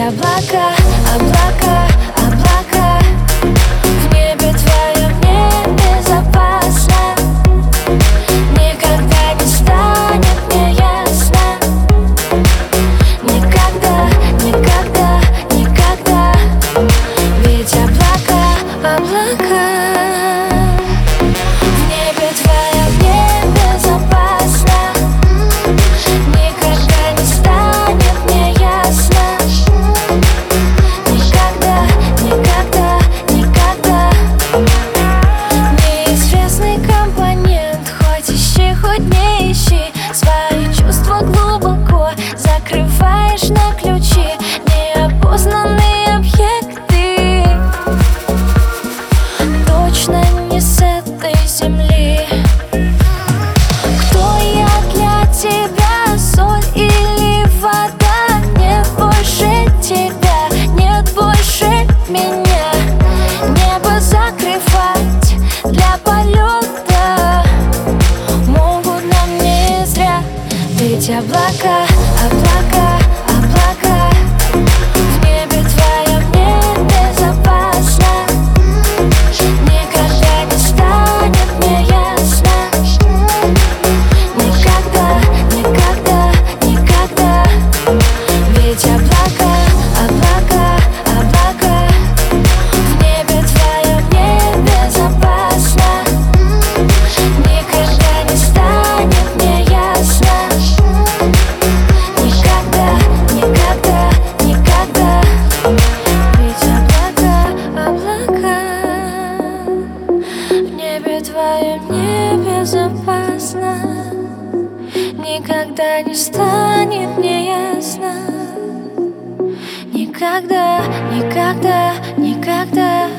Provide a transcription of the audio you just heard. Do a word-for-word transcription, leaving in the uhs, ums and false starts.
облака, облака, облака. В небе твоем мне безопасно. Никогда не станет мне ясно. Никогда, никогда, никогда. Ведь облака, облака. В небе твоем мне безопасно. Никогда не станет мне ясно. Никогда, никогда, никогда. Неизвестный компонент, хоть ищи, хоть не ищи. Свои чувства глубоко закрываешь на ключи. Неопознанные объекты точно не с этой земли. Кто я для тебя, соль или вода? Нет больше тебя, нет больше меня. Небо закрывать для полета могут нам не зря. Ведь облака, облака, облака. В небе твоем мне безопасно. Никогда не станет мне ясно. Никогда, никогда, никогда. Ведь облака, облака, облака. В небе твоем мне безопасно. Никогда не станет мне ясно. Никогда, никогда, никогда. Ведь облака, облака. В небе твоем мне безопасно. Никогда не станет мне ясно. Никогда, никогда, никогда.